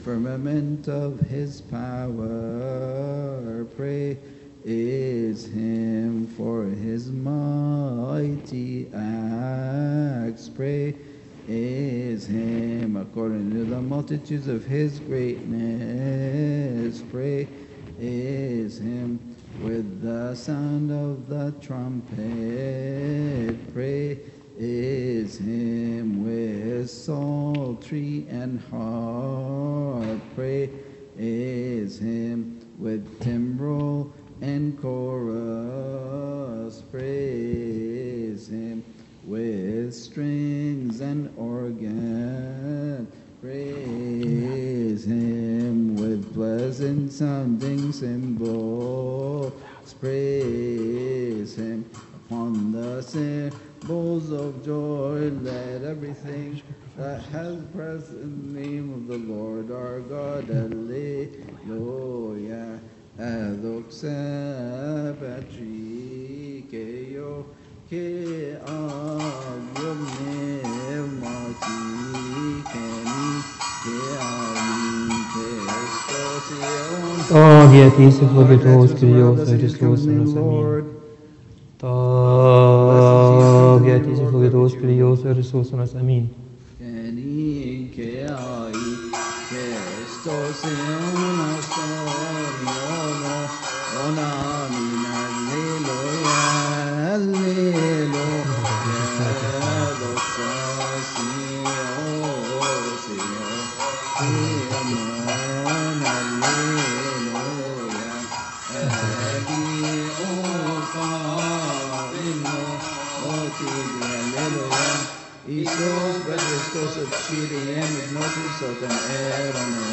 firmament of his power. Praise him for his mighty acts. Praise him according to the multitudes of his greatness. Praise him with the sound of the trumpet. Praise him with psaltery and harp. Praise him with timbrel and chorus. Praise him with strings and organ. Praise him with pleasant sounding cymbals. Praise him upon the cymbals of joy. Let everything that has breath in the name of the Lord our God. Alleluia. Adoxa patrikeo ke agiomne mati keni ke ali testosion. Oh, vietis et vobitoos Kyrios Christus nos amin. Ta vietis et vobitoos Kyrios Christus nos amin. Keni ke ali testosion astoriono onamin alleluia alleluia doxa Amon alleluia Edi ofarino otidi alleluia Isos Christos of Chiriem ignotus sotem erano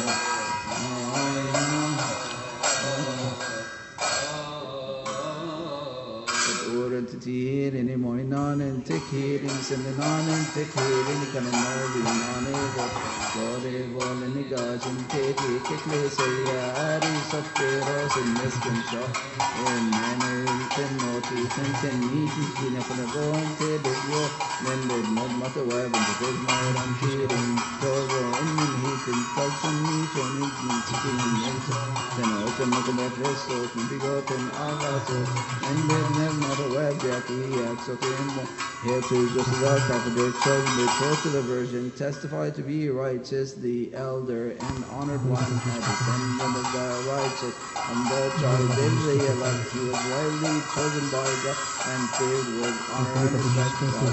Tirini moinanen tekirin seminanen tekirin kanenori nanevo Lore voleni gajin teki kekleseya ari softeros in miskin shop in manner tenoti tenteniti kina konagonte degyo nended mod mata web and the bismar and tirin togo in hitin talson nishon in tikin nento then open mokomo Christos bigoten agaso and then not a web here to just as our prophet chosen the close to the virgin, testify to be righteous, the elder and honored one, a descendant of the righteous, and the child of the elect. He was widely chosen by God and filled with honor and respect.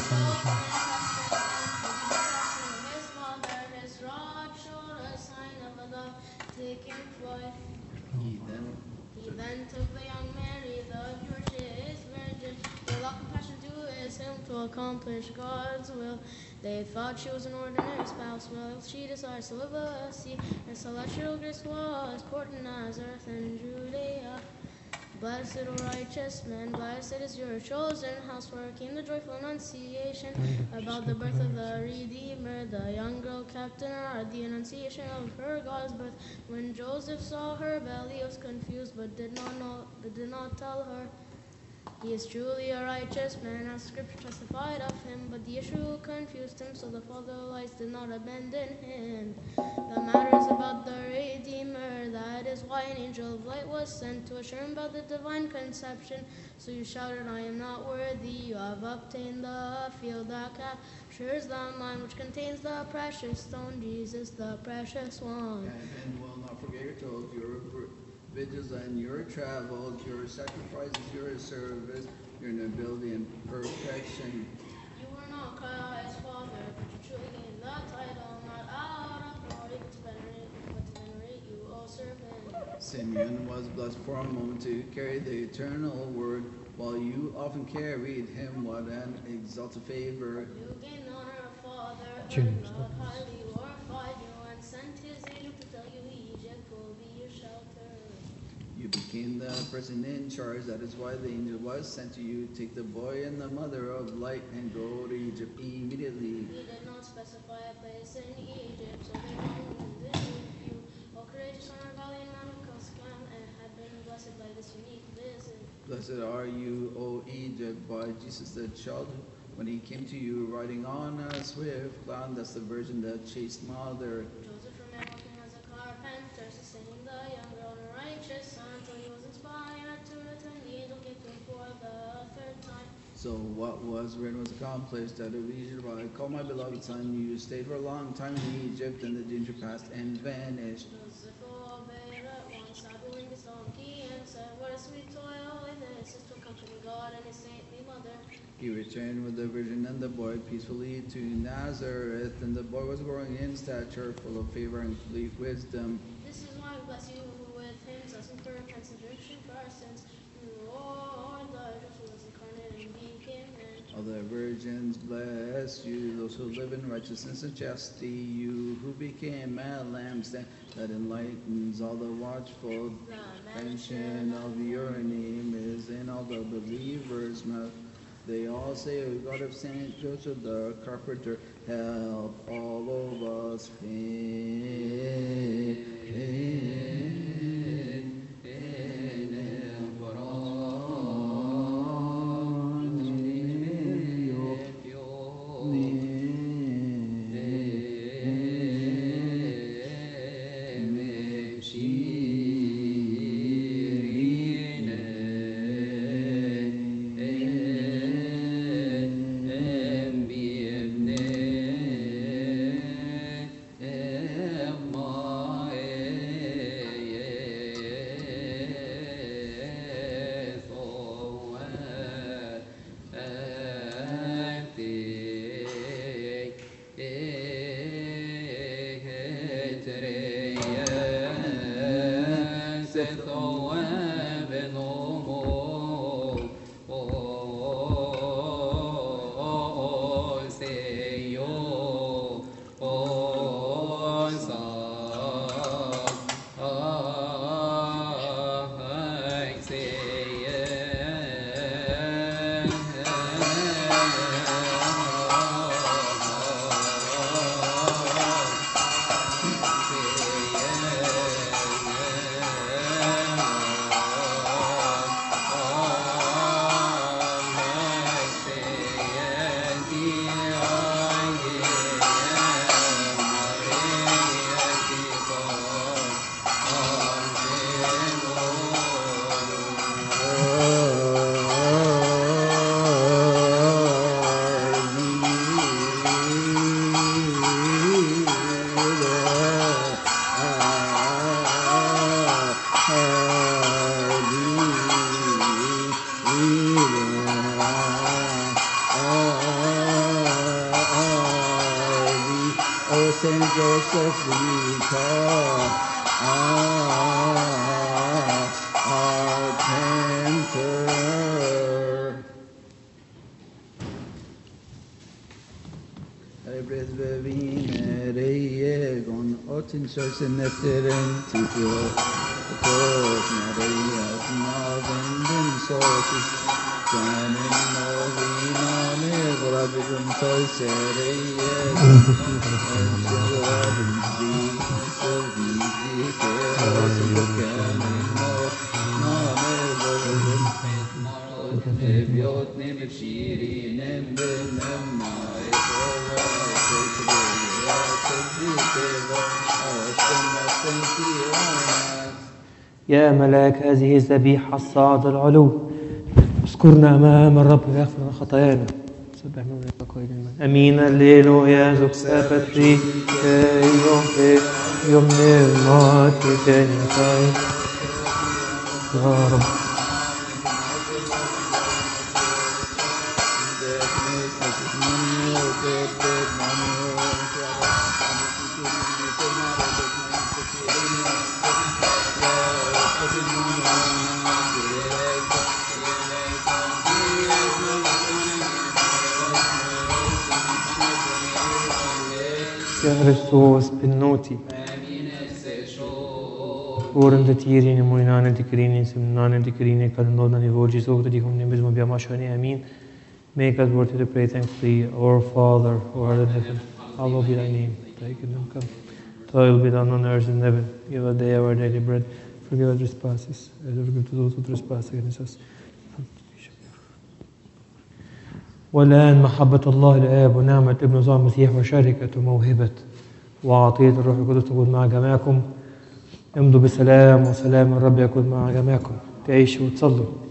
He then took the young Mary, the virgin virgin, with all compassion to his him to accomplish God's will. They thought she was an ordinary spouse, while she desired celibacy, and celestial grace was poured in Nazareth and Judea. Blessed, O righteous men, blessed is your chosen house, where came the joyful annunciation about the birth of the Redeemer. The young girl kept in her heart the annunciation of her God's birth. When Joseph saw her belly, he was confused, but did not tell her. He is truly a righteous man, as Scripture testified of him, but the issue confused him, so the father of lights did not abandon him. The matter is about the Redeemer, that is why an angel of light was sent to assure him about the divine conception. So you shouted, I am not worthy, you have obtained the field that captures the mind, which contains the precious stone, Jesus, the precious one. And will not forget your toils, your vigils and your travels, your sacrifices, your service, your nobility and perfection. You were not Christ's father, but you truly gained the title, not out of glory, but to venerate you, O servant. Simeon was blessed for a moment to carry the eternal word, while you often carried him. What an exalted favor. You gained the honor of Father, and God highly glorified you, and sent his angel to tell you Egypt will be your shelter. You became the person in charge. That is why the angel was sent to you. Take the boy and the mother of light and go to Egypt immediately. He did not specify a place in Egypt, so they found this you. O courageous son of valiant man who had been blessed by this unique visit. Blessed are you, O Egypt, by Jesus the child, when he came to you riding on a swift cloud. That's the virgin, the chaste mother. Joseph remained working as a card saying the young girl and righteous son, till he was inspired to return the angel gift for the third time. So what was written was accomplished, that of Egypt I called my beloved son. You stayed for a long time in Egypt, and the danger passed and vanished. Joseph obeyed at once, saddling his donkey, and said, what a sweet toil it is to accompany God and his saintly mother. He returned with the virgin and the boy peacefully to Nazareth, and the boy was growing in stature, full of favor and complete wisdom. This is why we bless you with hymns, us in repentance and redemption for our sins. Lord, the who was incarnate and became man. All the virgins bless you, those who live in righteousness and chastity, you who became a lampstand that enlightens all the watchful. The Mention of your name is in all the believers' mouth. They all say, O God of Saint Joseph the carpenter, help all of us. Saint Joseph we call our Painter. Bresbevine reiegon otin sörsen efter en tifio Kos Maria snavenden sotis Janen novinane Vrabigum soise reiegon Ensivaden visel visike Osikanen name Vrabigum Ebiot nemet shirinem benem يا ملاك هذه الذبيحة الصاعدة العلو اذكرنا أمام الرب ويغفر لنا خطايانا. سبح من أمين الليل يا زوج سابتري يوم نعمتي تاني يا رب. Kristus benoti. Oren de tirin moinane de krini simnane de krini kalendona ni voji so that hum name bizmo biamashani amin. Make us worthy to pray thankfully, our Father who art in heaven, hallowed be thy name. Thy kingdom come. Thy will be done on earth and in heaven. Give us daily our daily bread. Forgive our trespasses, as we forgive to those who trespass against us. والآن محبة الله الآب ونعمة ابن المسيح وشركة وموهبة وعطية الروح القدس تكون مع جميعكم. امضوا بسلام وسلام الرب يكون مع جميعكم. تعيشوا وتصلوا.